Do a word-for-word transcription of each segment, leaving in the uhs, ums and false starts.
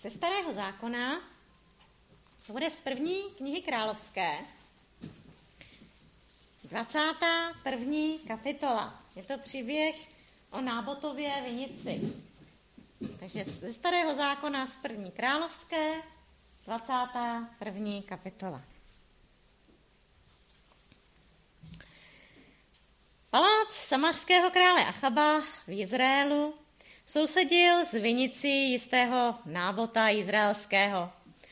ze Starého zákona, to bude z první knihy královské, dvacátá první kapitola. Je to příběh o Nábotově vinici. Takže ze Starého zákona z první královské, dvacátá první kapitola. Palác samařského krále Achaba v Izraelu sousedil s vinicí jistého Nábota izraelského.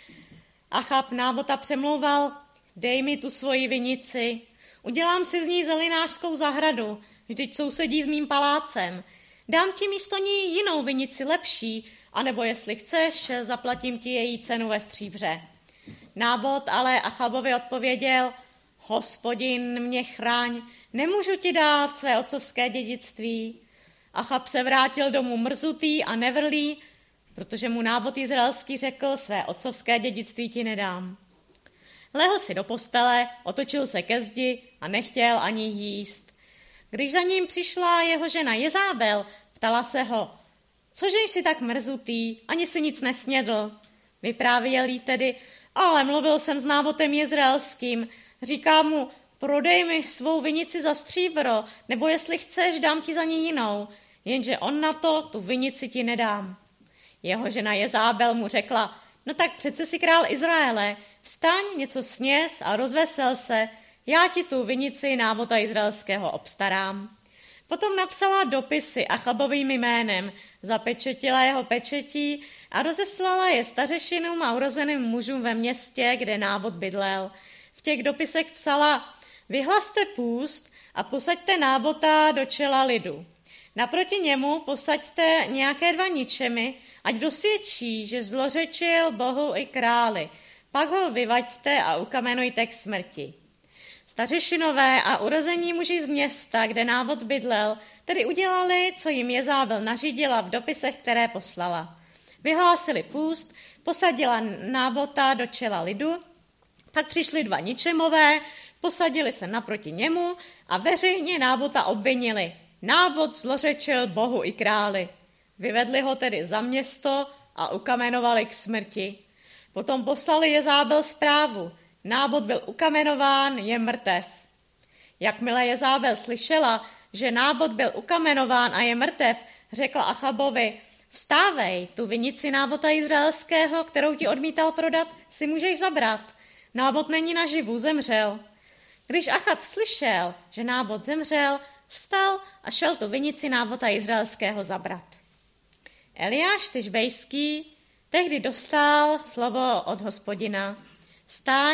Achab Nábota přemlouval, dej mi tu svoji vinici, udělám si z ní zelinářskou zahradu, vždyť sousedí s mým palácem. Dám ti místo ní jinou vinici lepší, anebo jestli chceš, zaplatím ti její cenu ve stříbře. Nábot ale Achabovi odpověděl, Hospodin mě chraň, nemůžu ti dát své otcovské dědictví. Achab se vrátil domů mrzutý a nevrlý, protože mu Nábot izraelský řekl, své otcovské dědictví ti nedám. Lehl si do postele, otočil se ke zdi a nechtěl ani jíst. Když za ním přišla jeho žena Jezábel, ptala se ho, cože jsi tak mrzutý, ani si nic nesnědl. Vyprávěl jí tedy, ale mluvil jsem s Nábotem izraelským, říká mu, prodej mi svou vinici za stříbro, nebo jestli chceš, dám ti za ní jinou, jenže on na to, tu vinici ti nedám. Jeho žena Jezábel mu řekla, no tak přece si král Izraele, vstaň, něco sněz a rozvesel se, já ti tu vinici Nábota izraelského obstarám. Potom napsala dopisy Achabovým jménem, zapečetila jeho pečetí a rozeslala je stařešinům a urozeným mužům ve městě, kde Nábot bydlel. V těch dopisech psala, vyhlaste půst a posaďte Nábota do čela lidu. Naproti němu posaďte nějaké dva ničemy, ať dosvědčí, že zlořečil Bohu i králi. Pak ho vyvaďte a ukamenujte k smrti. Stařešinové a urození muži z města, kde Nábot bydlel, tedy udělali, co jim Jezábel nařídila v dopisech, které poslala. Vyhlásili půst, posadila Nábota do čela lidu, pak přišli dva ničemové, posadili se naproti němu a veřejně Nábota obvinili. Nábot zlořečil Bohu i králi. Vyvedli ho tedy za město a ukamenovali k smrti. Potom poslali Jezábel zprávu. Nábot byl ukamenován, je mrtev. Jakmile Jezábel slyšela, že Nábot byl ukamenován a je mrtev, řekla Achabovi, vstávej, tu vinici Nábota izraelského, kterou ti odmítal prodat, si můžeš zabrat. Nábot není naživu, zemřel. Když Achab slyšel, že Nábot zemřel, vstal a šel tu vinici Nábota izraelského zabrat. Eliáš Tišbejský tehdy dostal slovo od Hospodina. Vstaň,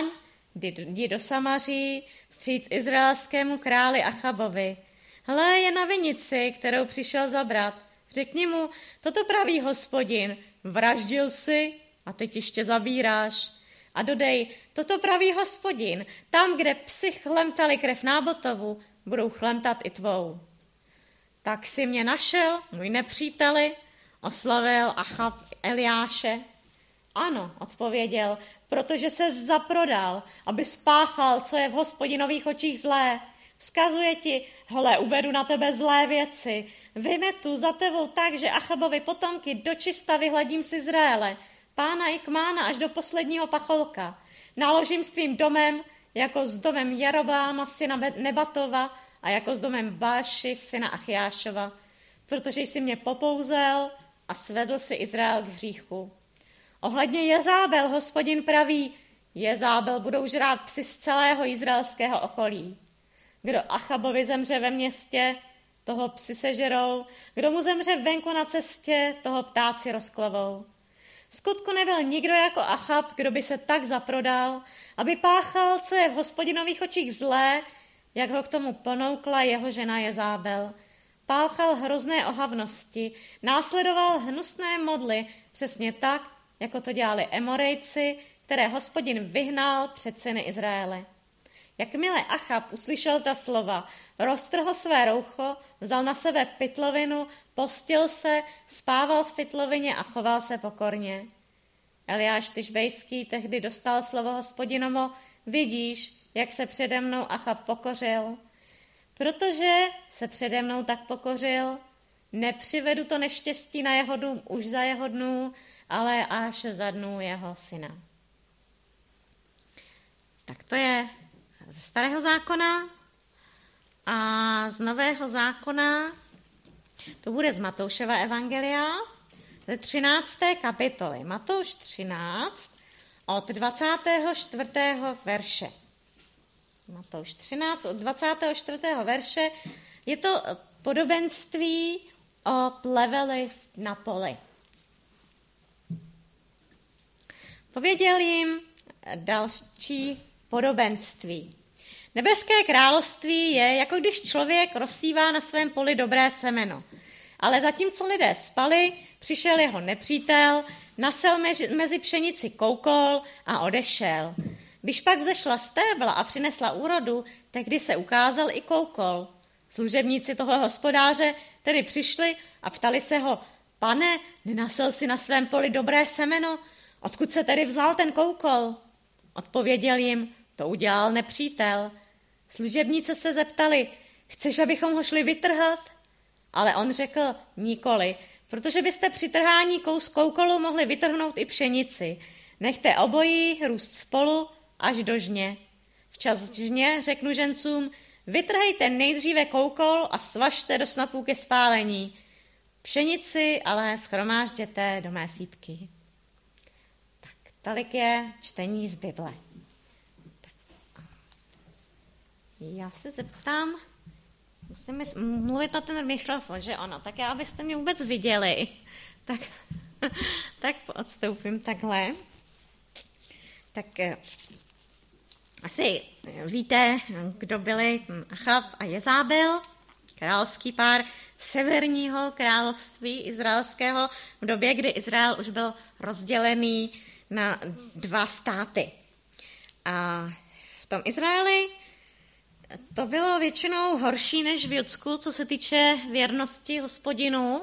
jdi do Samaří, vstříc izraelskému králi Achabovi. Hle, je na vinici, kterou přišel zabrat. Řekni mu, toto praví Hospodin, vraždil jsi a teď ještě zabíráš. A dodej, toto praví Hospodin, tam, kde psi chlemtali krev Nábotovu, budou chlemtat i tvou. Tak si mě našel, můj nepříteli, oslovil Achab Eliáše. Ano, odpověděl, protože se zaprodal, aby spáchal, co je v Hospodinových očích zlé. Vzkazuje ti, hele, uvedu na tebe zlé věci, vymetu za tebou tak, že Achabovi potomky dočista vyhladím z Izraele, pána i kmána až do posledního pacholka. Naložím s tvým domem, jako s domem Jarobáma, syna Nebatova, a jako s domem Báši, syna Achiášova, protože jsi mě popouzel a svedl si Izrael k hříchu. Ohledně Jezábel Hospodin praví, Jezábel budou žrát psi z celého izraelského okolí. Kdo Achabovi zemře ve městě, toho psi sežerou, kdo mu zemře venku na cestě, toho ptáci rozklovou. Skutku nebyl nikdo jako Achab, kdo by se tak zaprodal, aby páchal, co je v Hospodinových očích zlé, jak ho k tomu ponoukla jeho žena Jezábel. Páchal hrozné ohavnosti, následoval hnusné modly, přesně tak, jako to dělali Emorejci, které Hospodin vyhnal před syny Izraele. Jakmile Achab uslyšel ta slova, roztrhl své roucho, vzal na sebe pytlovinu, postil se, spával v pytlovině a choval se pokorně. Eliáš Tišbejský tehdy dostal slovo Hospodinovo, vidíš, jak se přede mnou Achab pokořil. Protože se přede mnou tak pokořil, nepřivedu to neštěstí na jeho dům už za jeho dnů ale až za dnů jeho syna. Tak to je ze Starého zákona a z Nového zákona to bude z Matoušova evangelia, ze třinácté kapitoly. Matouš třináct od dvacátého čtvrtého verše. Matouš třináct od dvacátého čtvrtého verše je to podobenství o pleveli na poli. Pověděl jim další podobenství. Nebeské království je, jako když člověk rozsívá na svém poli dobré semeno. Ale zatímco lidé spali, přišel jeho nepřítel, nasel mezi pšenici koukol a odešel. Když pak vzešla stébla a přinesla úrodu, tehdy se ukázal i koukol. Služebníci toho hospodáře tedy přišli a ptali se ho: Pane, nenasel si na svém poli dobré semeno? Odkud se tedy vzal ten koukol? Odpověděl jim: To udělal nepřítel. Služebníci se zeptali: Chceš, abychom ho šli vytrhat? Ale on řekl: Nikoli, protože byste při trhání kous koukolu mohli vytrhnout i pšenici. Nechte obojí růst spolu až do žně. Včas žně řeknu žencům: Vytrhejte nejdříve koukol a svažte do snopů ke spálení. Pšenici ale shromážděte do mé sýpky. Tak, tolik je čtení z Bible. Tak. Já se zeptám, musím mluvit na ten mikrofon, že ono, tak já, abyste mě vůbec viděli, tak, tak odstoupím takhle. Tak asi víte, kdo byli Achab a Jezábel, královský pár severního království izraelského v době, kdy Izrael už byl rozdělený na dva státy. A v tom Izraeli to bylo většinou horší než v Judsku, co se týče věrnosti Hospodinu,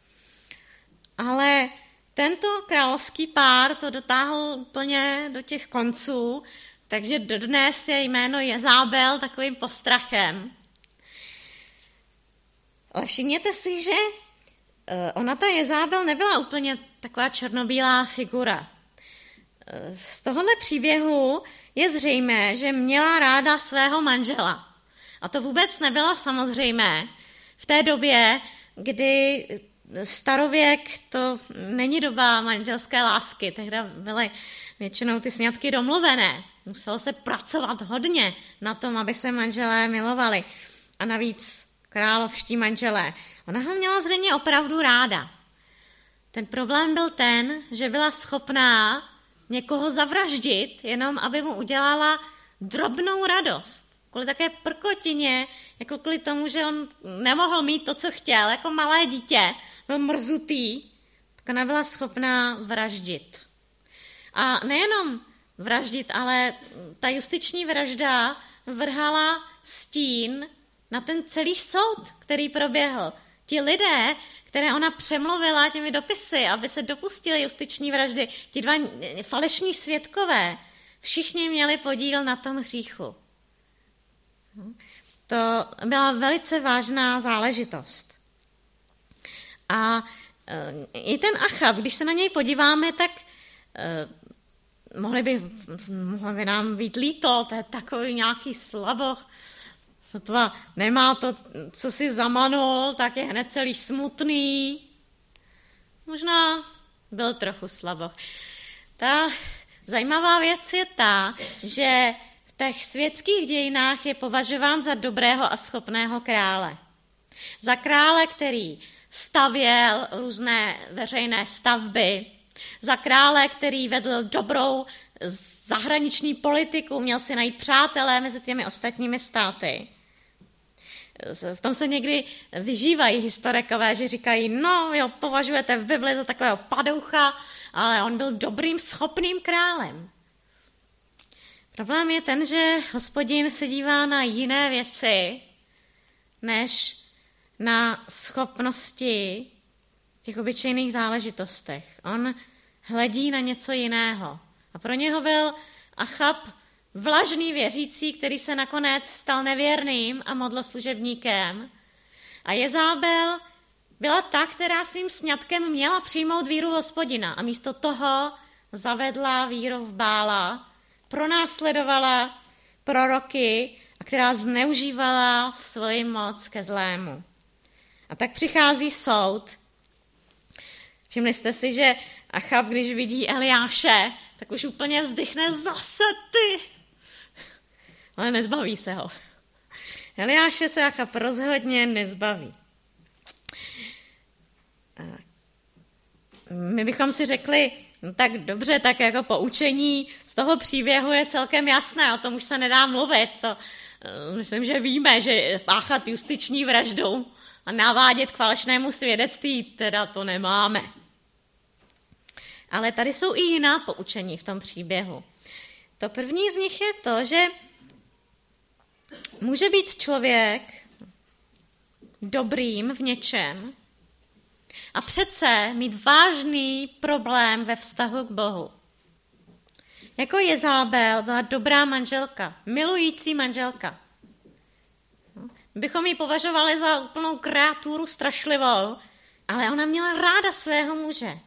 ale tento královský pár to dotáhl úplně do těch konců, takže dodnes je jméno Jezábel takovým postrachem. Ale všimněte si, že ona, ta Jezábel, nebyla úplně taková černobílá figura. Z tohohle příběhu je zřejmé, že měla ráda svého manžela. A to vůbec nebylo samozřejmé v té době, kdy starověk to není doba manželské lásky. Tehdy byly většinou ty sňatky domluvené. Muselo se pracovat hodně na tom, aby se manželé milovali. A navíc královští manželé. Ona ho měla zřejmě opravdu ráda. Ten problém byl ten, že byla schopná někoho zavraždit, jenom aby mu udělala drobnou radost. Kvůli také prkotině, jako kvůli tomu, že on nemohl mít to, co chtěl, jako malé dítě, byl mrzutý, tak ona byla schopná vraždit. A nejenom vraždit, ale ta justiční vražda vrhala stín na ten celý soud, který proběhl. Ti lidé, které ona přemluvila těmi dopisy, aby se dopustili justiční vraždy, ti dva falešní svědkové, všichni měli podíl na tom hříchu. To byla velice vážná záležitost. A i ten Achab, když se na něj podíváme, tak mohli by, mohli by nám být líto, to je takový nějaký slaboch, sotva nemá to, co si zamanul, tak je hned celý smutný. Možná byl trochu slaboch. Ta zajímavá věc je ta, že v těch světských dějinách je považován za dobrého a schopného krále. Za krále, který stavěl různé veřejné stavby, za krále, který vedl dobrou zahraniční politiku, měl si najít přátelé mezi těmi ostatními státy. V tom se někdy vyžívají historikové, že říkají, no, jo, považujete v Bibli za takového padoucha, ale on byl dobrým, schopným králem. Problém je ten, že Hospodin se dívá na jiné věci, než na schopnosti v těch obyčejných záležitostech. On hledí na něco jiného. A pro něho byl Achab vlažný věřící, který se nakonec stal nevěrným a modloslužebníkem. A Jezábel byla ta, která svým sňatkem měla přijmout víru Hospodina a místo toho zavedla víru v Bála, pronásledovala proroky a která zneužívala svoji moc ke zlému. A tak přichází soud. Všimli jste si, že Achab, když vidí Eliáše, tak už úplně vzdychne zase ty. Ale nezbaví se ho. Eliáše se Achab rozhodně nezbaví. My bychom si řekli, no tak dobře, tak jako poučení z toho příběhu je celkem jasné, o tom už se nedá mluvit. To, myslím, že víme, že páchat justiční vraždou a navádět k falešnému svědectví, teda to nemáme. Ale tady jsou i jiná poučení v tom příběhu. To první z nich je to, že může být člověk dobrým v něčem a přece mít vážný problém ve vztahu k Bohu. Jako Jezábel byla dobrá manželka, milující manželka. Bychom ji považovali za úplnou kreaturu strašlivou, ale ona měla ráda svého muže.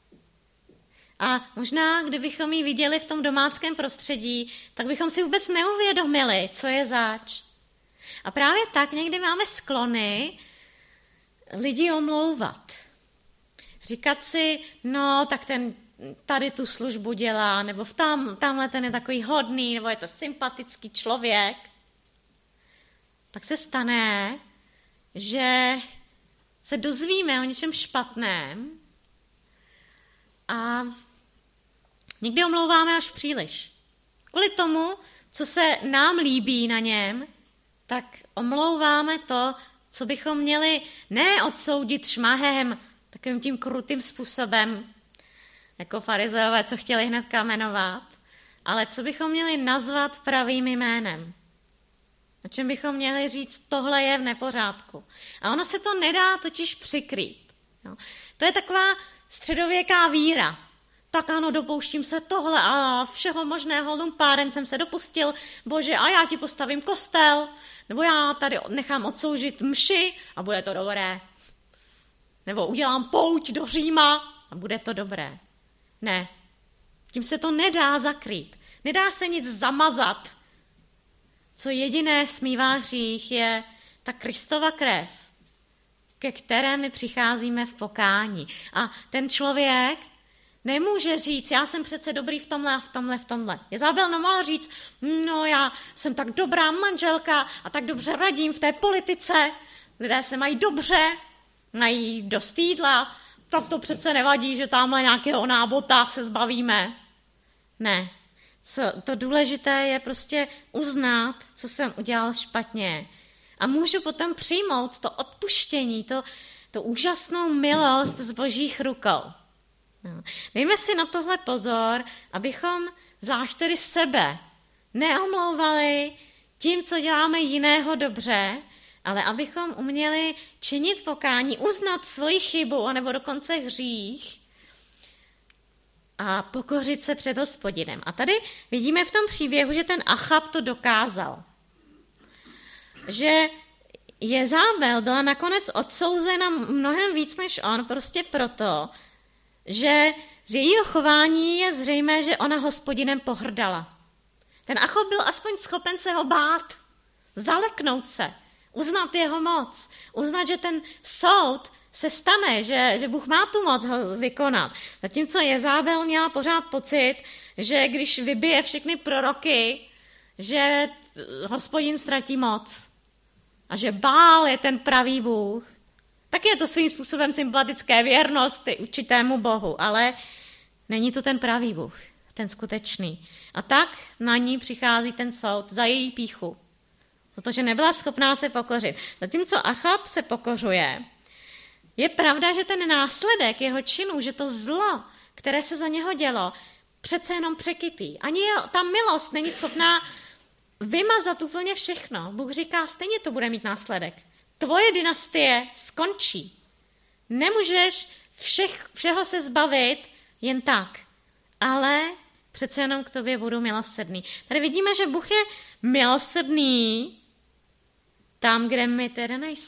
A možná, kdybychom ji viděli v tom domáckém prostředí, tak bychom si vůbec neuvědomili, co je zač. A právě tak někdy máme sklony lidi omlouvat. Říkat si, no, tak ten tady tu službu dělá, nebo v tam, tamhle ten je takový hodný, nebo je to sympatický člověk. Pak se stane, že se dozvíme o něčem špatném a někdy omlouváme až příliš. Kvůli tomu, co se nám líbí na něm, tak omlouváme to, co bychom měli ne odsoudit šmahem, takovým tím krutým způsobem, jako farizeové, co chtěli hned kamenovat, ale co bychom měli nazvat pravým jménem. O čem bychom měli říct, tohle je v nepořádku. A ono se to nedá totiž přikrýt. Jo. To je taková středověká víra. Tak ano, dopouštím se tohle a všeho možného lumpáren jsem se dopustil, bože, a já ti postavím kostel, nebo já tady nechám odsloužit mši a bude to dobré. Nebo udělám pouť do Říma a bude to dobré. Ne, tím se to nedá zakrýt. Nedá se nic zamazat. Co jediné smívá hřích je ta Kristova krev, ke které my přicházíme v pokání. A ten člověk nemůže říct, já jsem přece dobrý v tomhle a v tomhle, v tomhle. Jezabel nemohla říct, no já jsem tak dobrá manželka a tak dobře radím v té politice, lidé se mají dobře, mají dost jídla, tak to přece nevadí, že tamhle nějakého nábota se zbavíme. Ne, co, to důležité je prostě uznat, co jsem udělal špatně. A můžu potom přijmout to odpuštění, to, to úžasnou milost z Božích rukou. No. Dejme si na tohle pozor, abychom zvlášť tedy sebe neomlouvali tím, co děláme jiného dobře, ale abychom uměli činit pokání, uznat svoji chybu, anebo dokonce hřích a pokořit se před Hospodinem. A tady vidíme v tom příběhu, že ten Achab to dokázal. Že Jezabel byla nakonec odsouzena mnohem víc než on, prostě proto, že z jejího chování je zřejmé, že ona Hospodinem pohrdala. Ten Achab byl aspoň schopen se ho bát, zaleknout se, uznat jeho moc, uznat, že ten soud se stane, že, že Bůh má tu moc ho vykonat. Zatímco Jezabel měla pořád pocit, že když vybije všechny proroky, že Hospodin ztratí moc a že Bál je ten pravý Bůh. Tak je to svým způsobem sympatické věrnosti určitému Bohu, ale není to ten pravý Bůh, ten skutečný. A tak na ní přichází ten soud za její pýchu, protože nebyla schopná se pokořit. Zatímco Achab se pokořuje, je pravda, že ten následek jeho činu, že to zlo, které se za něho dělo, přece jenom překypí. Ani ta milost není schopná vymazat úplně všechno. Bůh říká, stejně to bude mít následek. Tvoje dynastie skončí. Nemůžeš všech, všeho se zbavit jen tak, ale přece jenom k tobě budu milosrdný. Tady vidíme, že Bůh je milosrdný tam, kde my tedy nejsme.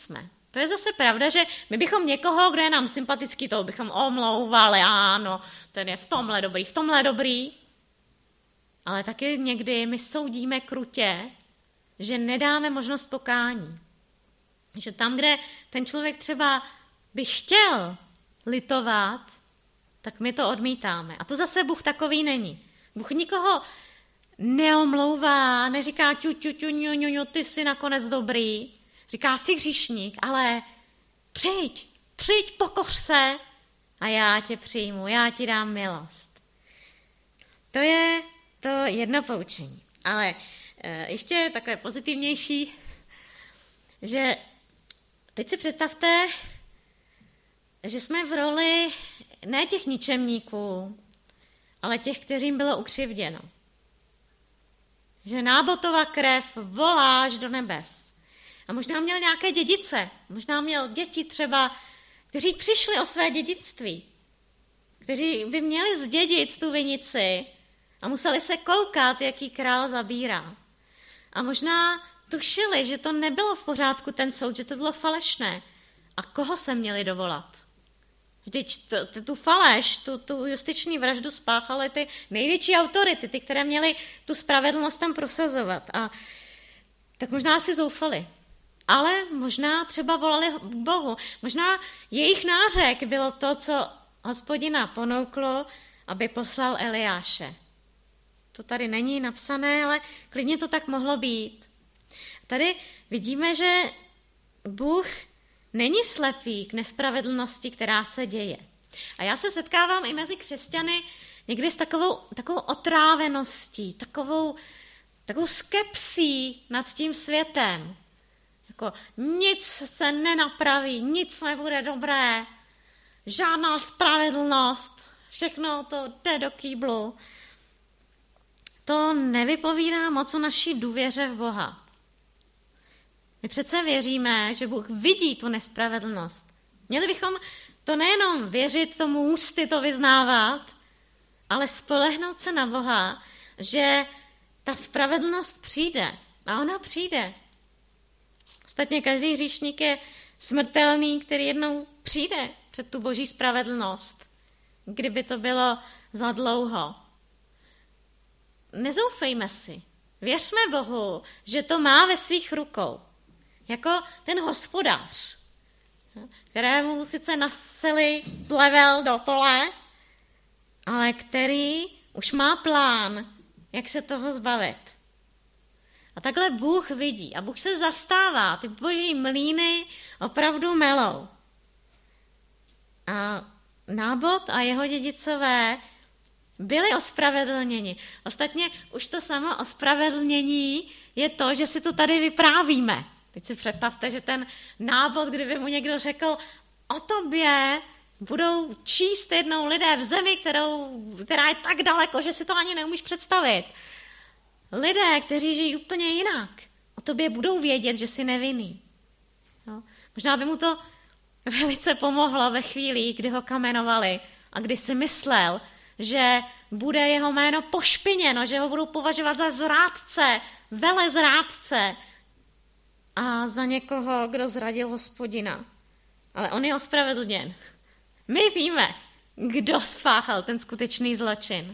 To je zase pravda, že my bychom někoho, kdo je nám sympatický, toho bychom omlouvali, ano, ten je v tomhle dobrý, v tomhle dobrý. Ale taky někdy my soudíme krutě, že nedáme možnost pokání. Že tam, kde ten člověk třeba by chtěl litovat, tak my to odmítáme. A to zase Bůh takový není. Bůh nikoho neomlouvá, neříká ťu, ťu, ťu, ňu, ňu, ňu, ty jsi nakonec dobrý. Říká si hříšník, ale přijď, přijď, pokoř se a já tě přijmu, já ti dám milost. To je to jedno poučení. Ale e, ještě takové pozitivnější, že teď si představte, že jsme v roli ne těch ničemníků, ale těch, kterým bylo ukřivděno. Že Nábotova krev volá až do nebes. A možná měl nějaké dědice, možná měl děti třeba, kteří přišli o své dědictví, kteří by měli zdědit tu vinici a museli se koukat, jaký král zabírá. A možná tušili, že to nebylo v pořádku ten soud, že to bylo falešné. A koho se měli dovolat? Vždyť tu, tu faleš, tu, tu justiční vraždu spáchaly ty největší autority, ty, které měly tu spravedlnost tam prosazovat. A tak možná si zoufali. Ale možná třeba volali k Bohu. Možná jejich nářek bylo to, co Hospodina ponouklo, aby poslal Eliáše. To tady není napsané, ale klidně to tak mohlo být. Tady vidíme, že Bůh není slepý k nespravedlnosti, která se děje. A já se setkávám i mezi křesťany někdy s takovou, takovou otráveností, takovou, takovou skepsí nad tím světem. Jako nic se nenapraví, nic nebude dobré, žádná spravedlnost, všechno to jde do kýblu. To nevypovídá moc o naší důvěře v Boha. My přece věříme, že Bůh vidí tu nespravedlnost. Měli bychom to nejenom věřit tomu ústy, to vyznávat, ale spolehnout se na Boha, že ta spravedlnost přijde. A ona přijde. Ostatně každý hříšník je smrtelný, který jednou přijde před tu boží spravedlnost, kdyby to bylo za dlouho. Nezoufejme si. Věřme Bohu, že to má ve svých rukou. Jako ten hospodář, kterému sice naseli plevel do pole, ale který už má plán, jak se toho zbavit. A takhle Bůh vidí a Bůh se zastává, ty boží mlýny opravdu melou. A Nábot a jeho dědicové byli ospravedlněni. Ostatně už to samo ospravedlnění je to, že si to tady vyprávíme. Teď si představte, že ten Nábot, kdyby mu někdo řekl, o tobě budou číst jednou lidé v zemi, kterou, která je tak daleko, že si to ani neumíš představit. Lidé, kteří žijí úplně jinak, o tobě budou vědět, že jsi nevinný. Jo? Možná by mu to velice pomohlo ve chvíli, kdy ho kamenovali a kdy si myslel, že bude jeho jméno pošpiněno, že ho budou považovat za zrádce, velezrádce a za někoho, kdo zradil Hospodina. Ale on je ospravedlněn. My víme, kdo spáchal ten skutečný zločin.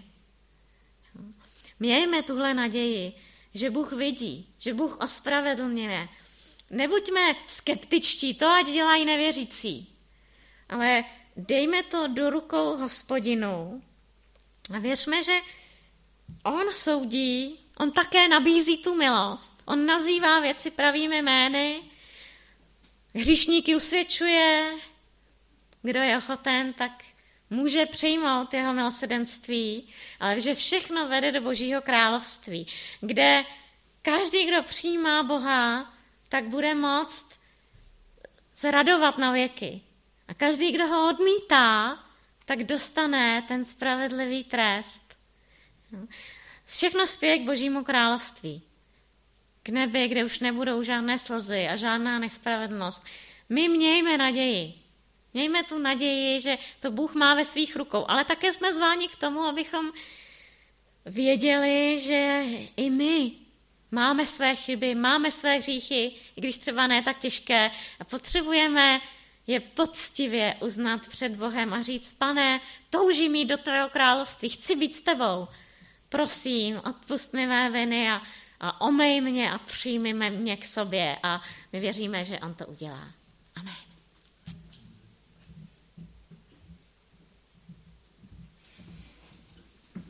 Mějme tuhle naději, že Bůh vidí, že Bůh ospravedlňuje. Nebuďme skeptičtí, to ať dělají nevěřící, ale dejme to do rukou Hospodinu a věřme, že on soudí, on také nabízí tu milost, on nazývá věci pravými jmény, hříšníky usvědčuje, kdo je ochoten, tak může přijmout jeho milosrdenství, ale že všechno vede do Božího království, kde každý, kdo přijímá Boha, tak bude moct se radovat na věky. A každý, kdo ho odmítá, tak dostane ten spravedlivý trest. Všechno spěje k Božímu království. K nebi, kde už nebudou žádné slzy a žádná nespravedlnost. My mějme naději. Mějme tu naději, že to Bůh má ve svých rukou. Ale také jsme zváni k tomu, abychom věděli, že i my Máme své chyby, máme své hříchy, i když třeba ne tak těžké, a potřebujeme je poctivě uznat před Bohem a říct, Pane, toužím jít do tvého království, chci být s tebou. Prosím, odpusť mi mé viny a, a omej mě a přijmi mě k sobě. A my věříme, že on to udělá. Amen.